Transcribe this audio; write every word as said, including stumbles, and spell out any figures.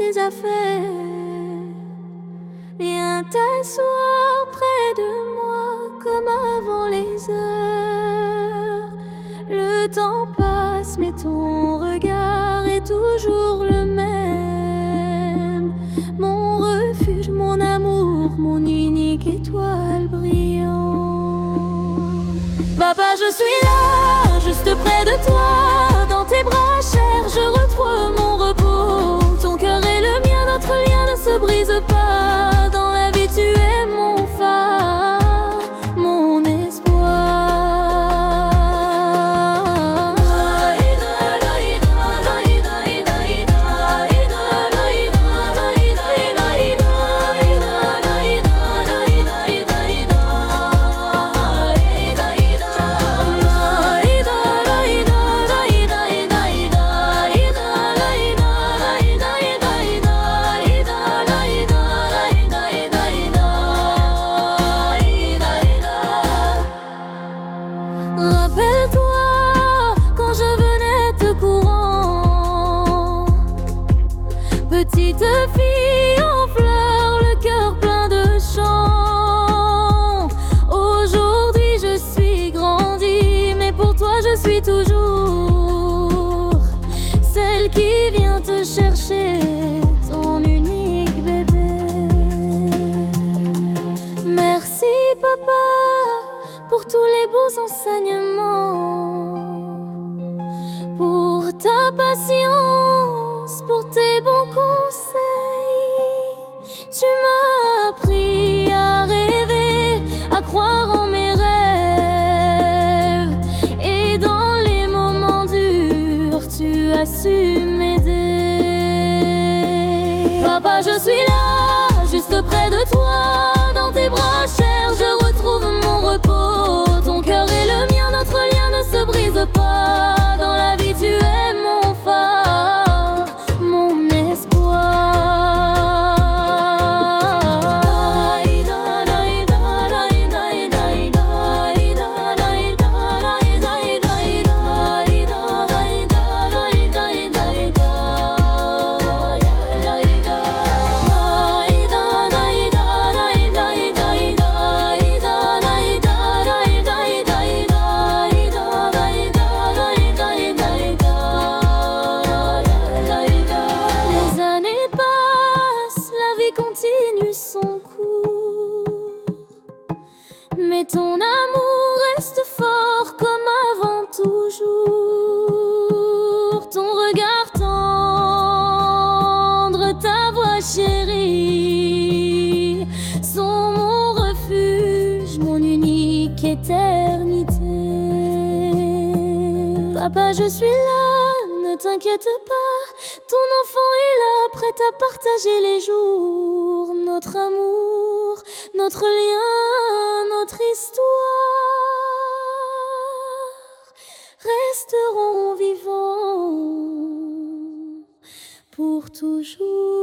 mes affaires. Viens t'asseoir près de moi comme avant les heures. Le temps passe mais ton regard est toujours le même. Mon refuge, mon amour, mon unique étoile brillante. Papa, je suis là, juste près de toi. Dans tes bras chers, je retrouve mon repos. Ton cœur est le mien, notre lien ne se brise pas. Dans la vie, tu es mon phare, mon espoir. Rappelle-toi quand je venais te courant, petite fille en fleurs, le cœur plein de chants. Aujourd'hui je suis grandie, mais pour toi je suis toujours celle qui vient te chercher, ton unique bébé. Merci papa pour tous les beaux enseignements, pour ta patience, pour tes bons conseils. Tu m'as appris à rêver, à croire en mes rêves, et dans les moments durs, tu as su m'aider. Papa, je suis là, juste près de toi. Dans tes bras chers, je retrouve mon repos. Ton cœur est le mien, notre lien ne se brise pas. Dans la vie, tu es mon phare, mon espoir. Continue son cours, mais ton amour reste fort comme avant toujours. Ton regard tendre, ta voix chérie sont mon refuge, mon unique éternité. Papa, je suis là, ne t'inquiète pas, ton enfant est là, prêt à partager les jours. Notre amour, notre lien, notre histoire resteront vivants pour toujours.